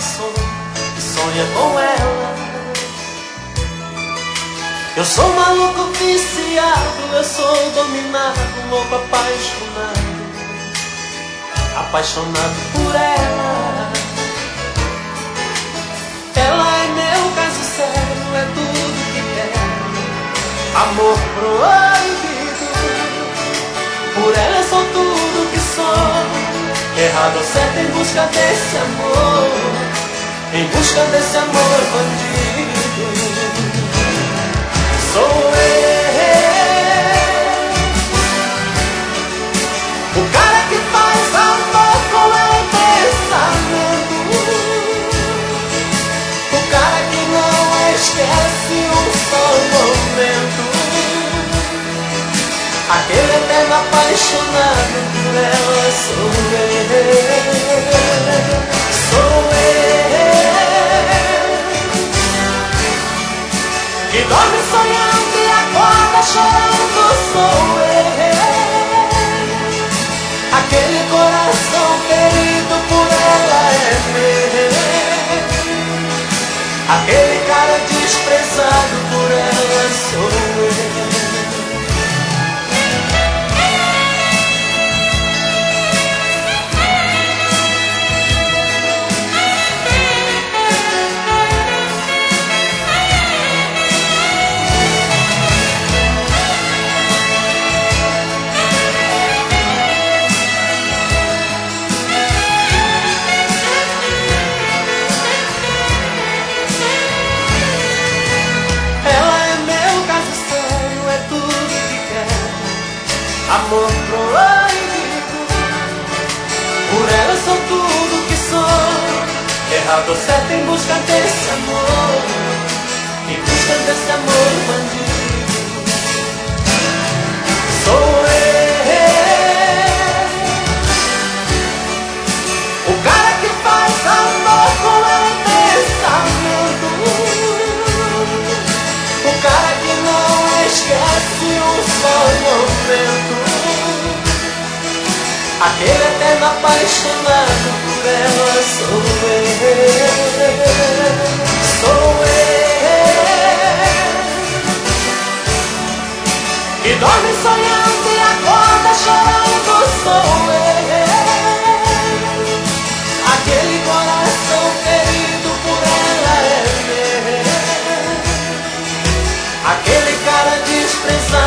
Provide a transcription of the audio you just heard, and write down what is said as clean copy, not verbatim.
coração que sonha com ela. Eu sou maluco viciado, eu sou dominado, louco apaixonado, apaixonado por ela. Ela é meu caso sério, é tudo que quero, amor proibido. Por ela eu sou tudo que sou, errado ou certo em busca desse amor, em busca desse amor bandido. Sou eu, o cara que faz amor com o pensamento, o cara que não esquece um só momento, aquele eterno apaixonado por ela. Sou eu, sou eu, que dorme sonhando e acorda chorando. Sou eu, aquele coração ferido por ela é meu, aquele cara desprezado por ela. Sou eu. Amor proibido, por ela eu sou tudo que sou, errado ou certo em busca desse amor, em busca desse amor bandido. Sou eu, o cara que faz amor com o pensamento, o cara que não esquece um só momento, aquele eterno apaixonado por ela. Sou eu, sou eu, que dorme sonhando e acorda chorando. Sou eu, aquele coração ferido por ela é meu, aquele cara desprezado